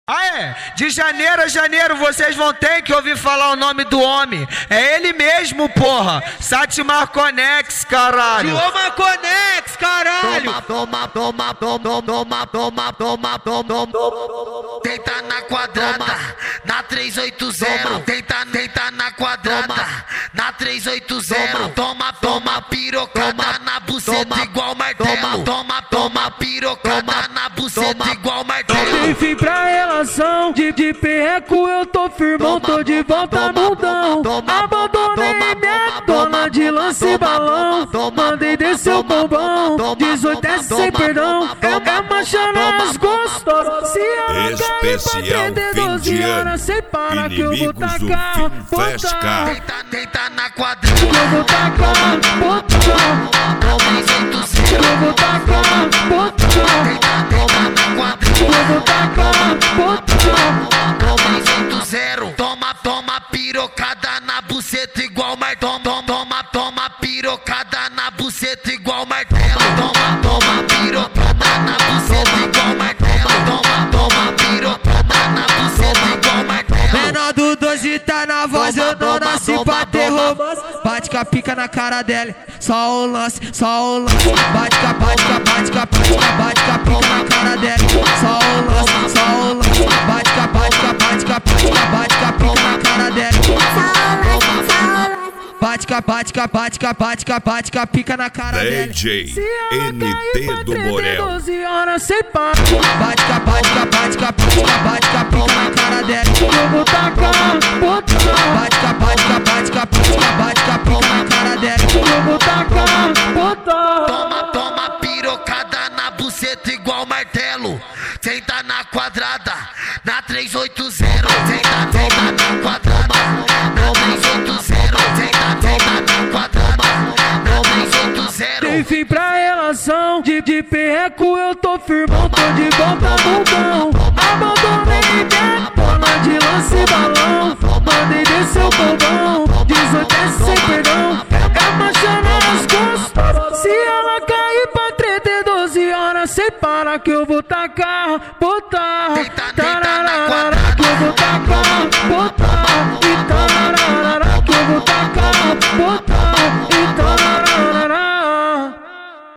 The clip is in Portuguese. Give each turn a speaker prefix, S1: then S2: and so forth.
S1: Aê, de janeiro a janeiro vocês vão ter que ouvir falar o nome do homem. É ele mesmo, porra. Satimar Conex, caralho.
S2: Toma Conex, caralho.
S3: Toma. Deita na quadrada, na 380. Deita na quadrada, na 380. Toma pirocada na buceta igual martelo. Toma pirocada na buceta igual martelo.
S2: Enfim, pra relação de perreco eu tô firmão, tô de volta mundão. Abandonei minha dona de lance e balão. Mandei descer o bombão, 18 é sem perdão. É mancha nas gostosas. Se ela
S4: especial fim de ano,
S2: sem para que eu vou
S4: inimigos do
S2: tacar,
S4: Film Fest Car.
S3: Deita na quadrada,
S2: eu vou tacar, botão. Eu vou tacar, botão.
S3: deita na quadrada.
S2: Eu vou tacar, botão.
S3: Toma pirocada na buceta igual martelo. Toma pirocada na buceta igual martelo. Toma pirocada na buceta igual martelo. Toma pirocada na buceta igual martelo.
S2: Menor do 12 tá na voz, eu não nasci pra ter romance. Bate com a pica na cara dela, só o lance. Bate com a pica na cara dela, só o lance. Bate com a pica na cara dela. Bate com a pica na cara dela.
S4: DJ NT do Borel.
S2: 12 horas sem parar. Bate com a pica na cara dela. Eu vou tacar, botão. Bate com a pica na cara dela. Eu vou tacar, botão.
S3: Toma pirocada na buceta igual martelo. Senta na quadrada, na 380. Senta na quadrada, na 380. Senta na quadrada, na 380.
S2: Enfim, pra relação de perreco eu tô firmão, tô de volta mundão. Abandonei minha dona de lance e balão. Mandei descer o bombão, 18 é sem perdão. É mancha nas costas. Se ela cair pra 12 horas sem para que eu vou tacar, botar.